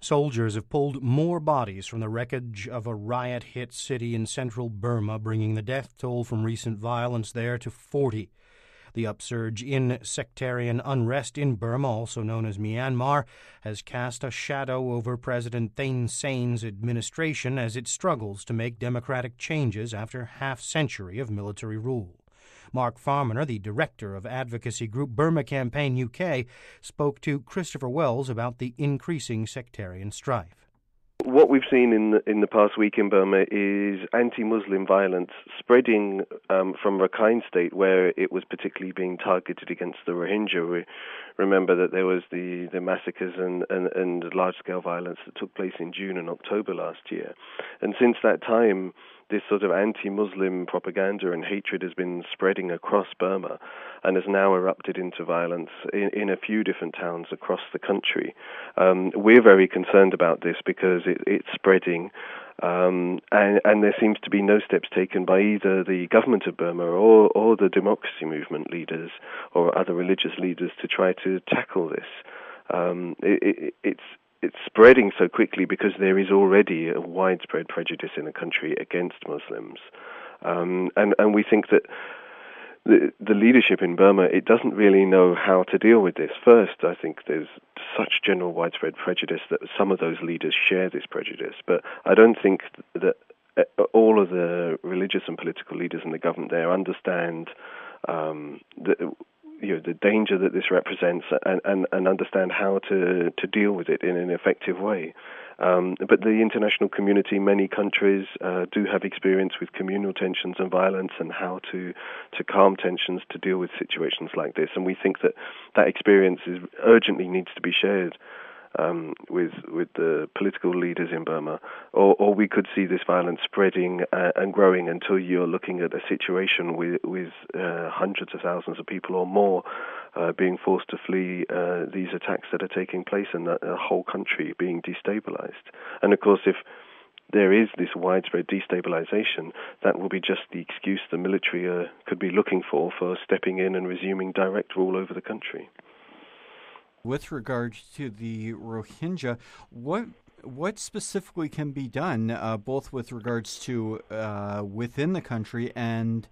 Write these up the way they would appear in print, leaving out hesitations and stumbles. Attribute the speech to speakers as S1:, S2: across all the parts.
S1: Soldiers have pulled more bodies from the wreckage of a riot-hit city in central Burma, bringing the death toll from recent violence there to 40. The upsurge in sectarian unrest in Burma, also known as Myanmar, has cast a shadow over President Thein Sein's administration as it struggles to make democratic changes after half-century of military rule. Mark Farmaner, the director of advocacy group Burma Campaign UK, spoke to Christopher Wells about the increasing sectarian strife.
S2: What we've seen in the past week in Burma is anti-Muslim violence spreading from Rakhine State, where it was particularly being targeted against the Rohingya. We remember that there was the massacres and large-scale violence that took place in June and October last year. And since that time, this sort of anti-Muslim propaganda and hatred has been spreading across Burma and has now erupted into violence in a few different towns across the country. We're very concerned about this because it's spreading, and there seems to be no steps taken by either the government of Burma or the democracy movement leaders or other religious leaders to try to tackle this. It's spreading so quickly because there is already a widespread prejudice in the country against Muslims. And we think that the leadership in Burma, it doesn't really know how to deal with this. First, I think there's such general widespread prejudice that some of those leaders share this prejudice. But I don't think that all of the religious and political leaders in the government there understand the danger that this represents and understand how to deal with it in an effective way. But the international community, many countries do have experience with communal tensions and violence and how to calm tensions, to deal with situations like this. And we think that experience urgently needs to be shared with the political leaders in Burma, or we could see this violence spreading and growing until you're looking at a situation with hundreds of thousands of people or more being forced to flee these attacks that are taking place and the whole country being destabilized. And of course, if there is this widespread destabilization, that will be just the excuse the military could be looking for stepping in and resuming direct rule over the country.
S3: With regard to the Rohingya, what specifically can be done, both with regards to within the country and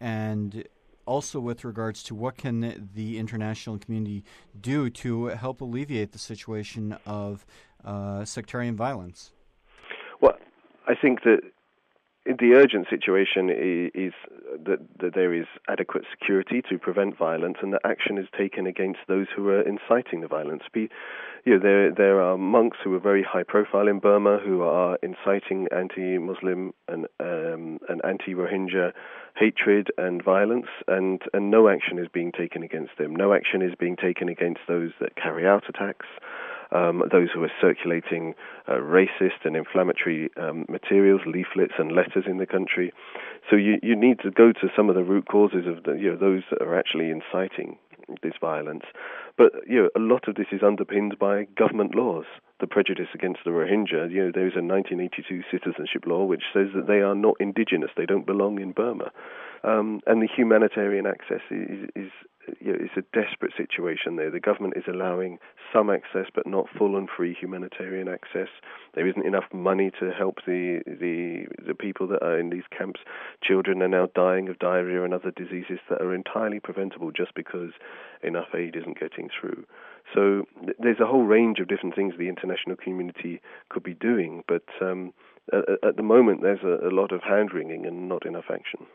S3: also with regards to what can the international community do to help alleviate the situation of sectarian violence?
S2: Well, I think that the urgent situation is that there is adequate security to prevent violence, and that action is taken against those who are inciting the violence. There are monks who are very high profile in Burma who are inciting anti-Muslim and anti-Rohingya hatred and violence, and no action is being taken against them. No action is being taken against those that carry out attacks. Those who are circulating racist and inflammatory materials, leaflets and letters in the country. So you need to go to some of the root causes of those that are actually inciting this violence. But a lot of this is underpinned by government laws. The prejudice against the Rohingya, there is a 1982 citizenship law which says that they are not indigenous, they don't belong in Burma. And the humanitarian access is it's a desperate situation there. The government is allowing some access, but not full and free humanitarian access. There isn't enough money to help the people that are in these camps. Children are now dying of diarrhea and other diseases that are entirely preventable just because enough aid isn't getting through. So there's a whole range of different things the international community could be doing, but at the moment there's a lot of hand-wringing and not enough action.